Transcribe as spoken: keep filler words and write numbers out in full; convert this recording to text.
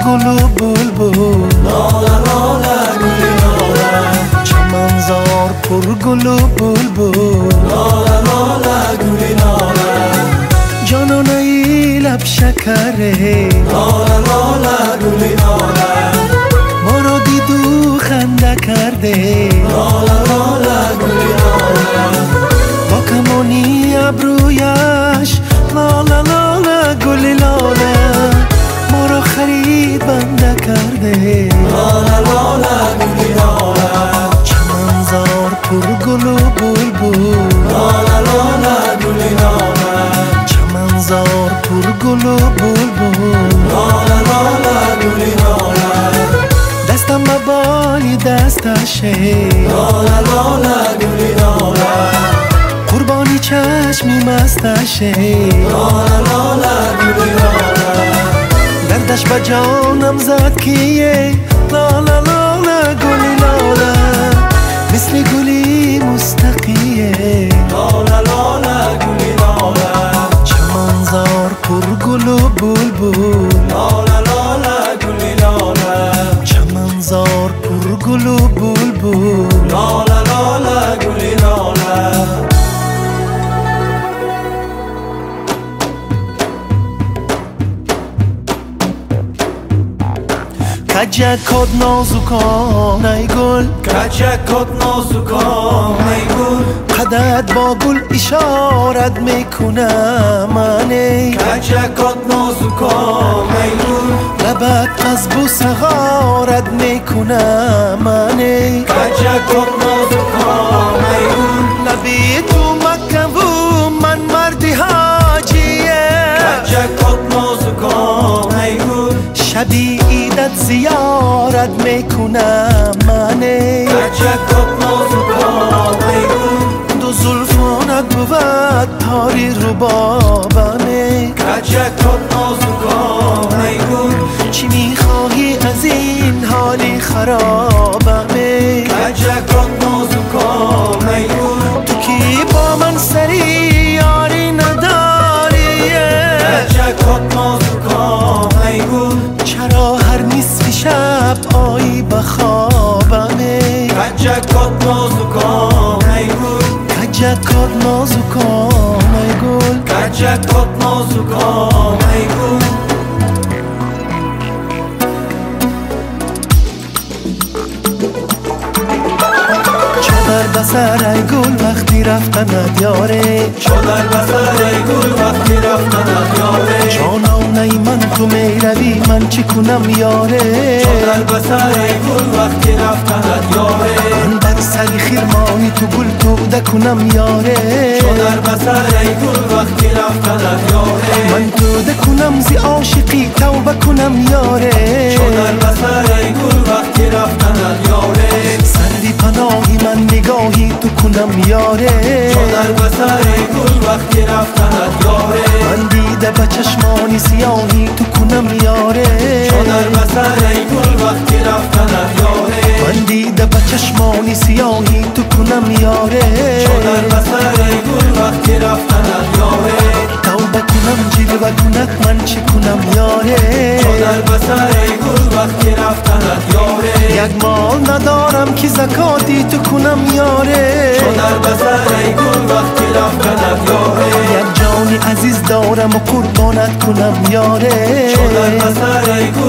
گل و بلبل، لاله لاله گلی لاله، چمنزار پر گل و بلبل، لاله لاله گلی لاله، جانانه ای لب شکره، لاله لاله گلی لاله، ما را دید و خنده کرده، لاله لاله گلی لاله، با کمانی ابرویش لاله لاله گل لاله، ما را خرید بنده کرده، لاله لاله گلی لاله، چمنزار پر گل و بلبل، لاله لاله گلی لاله، چمنزار پر گل و بلبل، لاله لاله گلی لاله، دستم به بالای دستشه، لاله لاله گلی لاله، قربانی چشمی مستشه، لاله لاله گلی لاله، دردش به جانم زد کیه، لاله لاله گلی لاله، مثل گلی مستقیه، لاله لاله گلی لاله، چمنزار پر گل و بلبل، لاله لاله گلی لاله، چمنزار پر گل و بلبل، لاله لاله گلی لاله. کجکات نازکان ای گل، کچکات نازکان ای گل، قدت با گل اشارت میکنم من ای، کچکات نازکان ای گل، لبت از بوسه غارت میکنم من ای، کچکات نازکان ای گل، لبی تو مکه و من مردی حاجیه، کچکات نازکان ای گل، شبی عیدت زیارت میکنم من ای، کچکات نازکان ای گل، دو زلفانت بود تاری ربابم ای، کچکات نازکان ای گل، چی میخواهی از این حالی خرابم ای، کچکات نازکان ای گل، تو کی با من سری یاری نداریه، کچکات نازکان ای گل، چرا هر نصف شب آیی به خوابم ای، کچکات نازکان ای گل، کجکات نازکان ای گل، کچکات نازکان ای گل. چادر بسر ای گل وقتی رفتند یاره، چادر بسر ای گل وقتی رفتند یاره، جانانه من تو میروی من چی کنم یاره، چادر بسر ای گل وقتی رفتند یاره، من بر سری خیرمانی تو گل توده کنم یاره، چادر بسر ای گل وقتی رفتند یاره، من توده کنم زی عاشقی توبه کنم یاره، چادر بسر ای گل وقتی رفتند یاره، سری پناهی من نگاهی تو کنم یاره، چادر بسر ای گل وقتی رفتند یاره، من دیده به چشمانی سیاهی تو کنم یاره، چادر بسر ای گل وقتی رفتند یاره، من دیده به چشمانی سیاهی تو کنم یاره، چادر بسر ای گل وقتی رفتند یاره، توبه کنم جلوه کنک من چی کنم یاره، چادر بسر ای گل وقتی رفتند یاره، یک مال ندارم که زکاتی تو کنم یاره، چادر بسر ای گل وقتی رفتند یاره، یک جان عزیز دارم و قربانت کنم یاره، چادر بسر ای گل